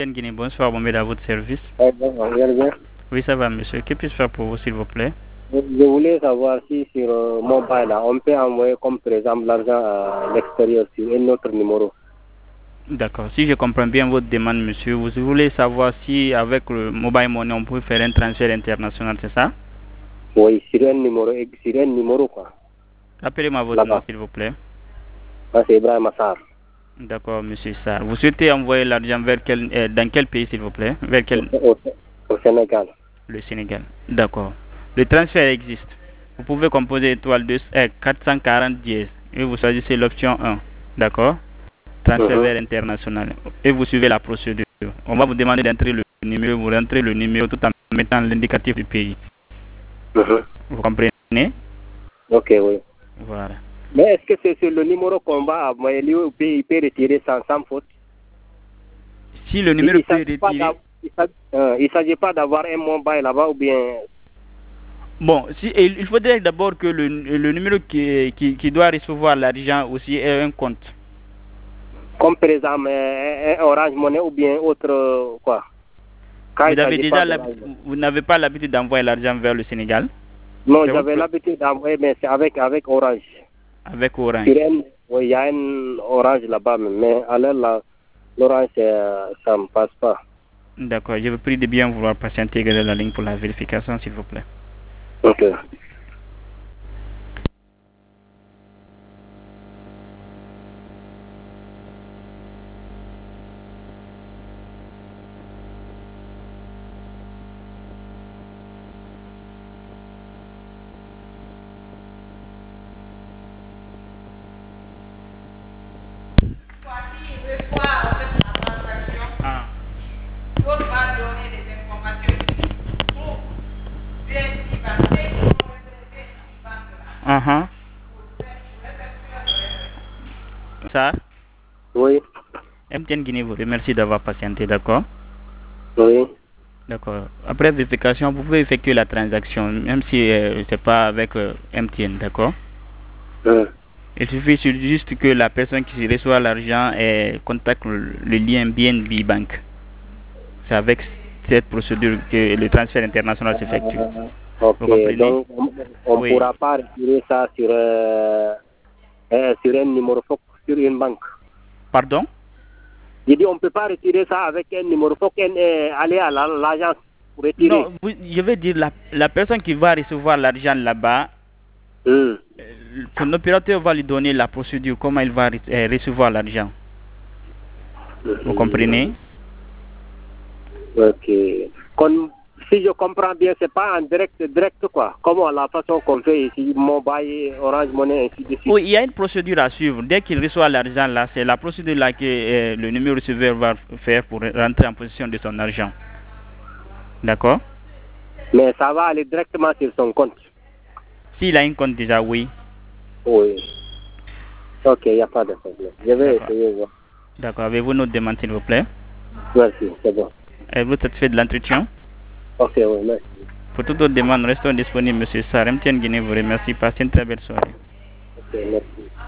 Guinée, bonsoir, bon à votre service. Bien. Oui, ça va, monsieur. Que puis-je faire pour vous, s'il vous plaît? Je voulais savoir si sur mobile, là, on peut envoyer comme par exemple l'argent à l'extérieur sur un autre numéro. D'accord. Si je comprends bien votre demande, monsieur, vous voulez savoir si avec le mobile money, on peut faire un transfert international, c'est ça? Oui, sur un numéro quoi. Rappelez-moi votre nom, Là-bas. s'il vous plaît. Ça, c'est Ibrahim Assar. D'accord, monsieur Sarr. Vous souhaitez envoyer l'argent vers dans quel pays, s'il vous plaît? Vers quel? Au Sénégal. Le Sénégal. D'accord. Le transfert existe. Vous pouvez composer étoile 440 dièse et vous choisissez l'option 1. D'accord? Transfert vers international. Et vous suivez la procédure. On va vous demander d'entrer le numéro, vous rentrez le numéro tout en mettant l'indicatif du pays. Vous comprenez? Ok, oui. Voilà. Mais est-ce que c'est sur le numéro qu'on va envoyer, lui, il peut retirer sans faute? Si le numéro peut retirer... Il ne s'agit pas d'avoir un mobile là-bas ou bien... Bon, il faudrait d'abord que le numéro qui doit recevoir l'argent aussi ait un compte. Comme par exemple un Orange Money ou bien autre quoi. Vous n'avez pas l'habitude d'envoyer l'argent vers le Sénégal? Non, j'avais l'habitude d'envoyer, mais c'est avec Orange. Avec Orange? Oui, il y a un Orange là-bas, mais alors l'Orange, ça ne passe pas. D'accord, je vous prie de bien vouloir patienter dans la ligne pour la vérification, s'il vous plaît. Ok. Ça? Oui. MTN Guinée vous remercie d'avoir patienté, d'accord? Oui. D'accord. Après vérification, vous pouvez effectuer la transaction, même si c'est pas avec MTN, d'accord? Il suffit juste que la personne qui reçoit l'argent contacte le lien BNB Bank. C'est avec cette procédure que le transfert international s'effectue. Ok, donc on ne pourra pas retirer ça sur un numéro sur une banque. Pardon? J'ai dit on ne peut pas retirer ça avec un numéro, il faut aller à l'agence pour retirer. Non, je veux dire la personne qui va recevoir l'argent là-bas, son opérateur va lui donner la procédure, comment il va recevoir l'argent. Vous comprenez? Ok. Si je comprends bien, c'est pas en direct quoi, comme la façon qu'on fait ici, mobile, Orange Money, ainsi de suite. Oui, il y a une procédure à suivre. Dès qu'il reçoit l'argent là, c'est la procédure là que le numéro receveur va faire pour rentrer en possession de son argent. D'accord? Mais ça va aller directement sur son compte. S'il a un compte déjà, oui. Oui. Ok, il n'y a pas de problème. Je vais essayer. D'accord. Avez-vous notre demande, s'il vous plaît? Merci, c'est bon. Êtes-vous satisfait de l'entretien? Ok, oui, merci. Pour toute autre demande, restons disponibles, M. Sarr. MTN Guinée vous remercie. Passez une très belle soirée. Ok, merci.